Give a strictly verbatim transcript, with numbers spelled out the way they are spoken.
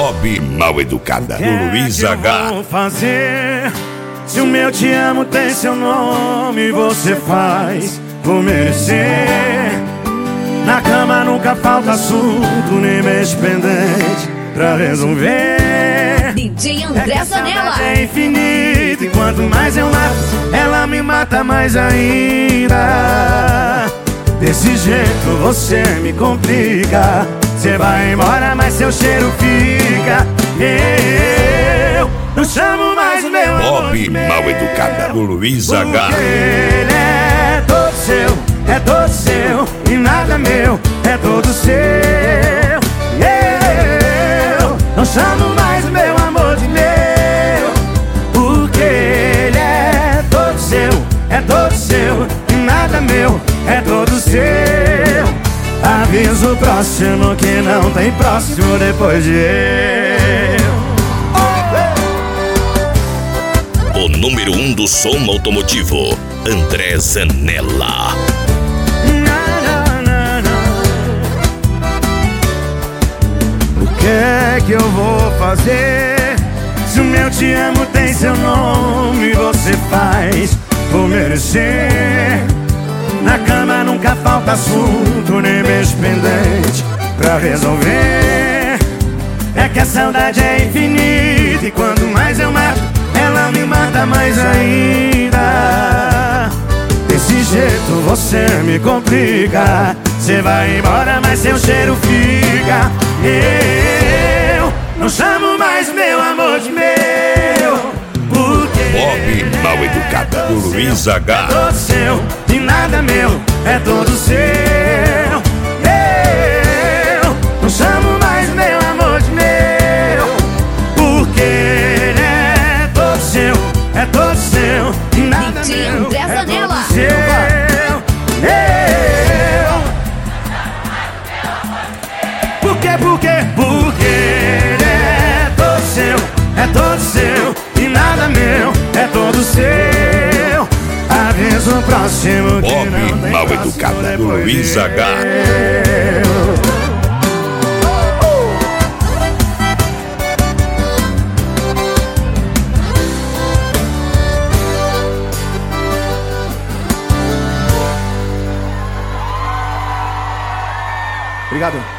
Bob Mal Educada, do Luiz que H. Vou fazer se o meu te amo tem seu nome, você faz por merecer. Na cama nunca falta assunto, nem mês pendente pra resolver. D J André é Zanella. É infinito e quanto mais eu mato, ela me mata mais ainda. Desse jeito você me complica. Você vai embora, mas seu cheiro fica. Eu não chamo mais o meu Bob amor Mal Educada, do Luiz H. porque ele é todo seu, é todo seu e nada meu, é todo seu. Eu não chamo mais o meu amor de meu, porque ele é todo seu, é todo seu e nada meu, é todo seu. Aviso o próximo que não tem próximo depois de eu. O número um do som automotivo, André Zanella. O que é que eu vou fazer se o meu te amo tem seu nome, você faz por merecer. Na cama nunca falta assunto, nem beijo pendente pra resolver. É que a saudade é infinita e quanto mais eu mato, ela me mata mais ainda. Desse jeito você me complica. Você vai embora, mas seu cheiro fica. Eu não chamo mais meu amor de meu, porque Bob Mal Educada, do Luiz H. é todo seu e nada meu, é todo seu. Eu não chamo mais meu amor de meu, porque ele é todo seu, é todo seu e nada D J meu, André é Zanella. todo seu. Eu Por quê, por quê? Porque ele é todo seu, é todo seu e nada meu, é todo seu. Aviso o próximo que Bob não tem Mal próximo Educada, do depois Luiz de H. eu. Obrigado.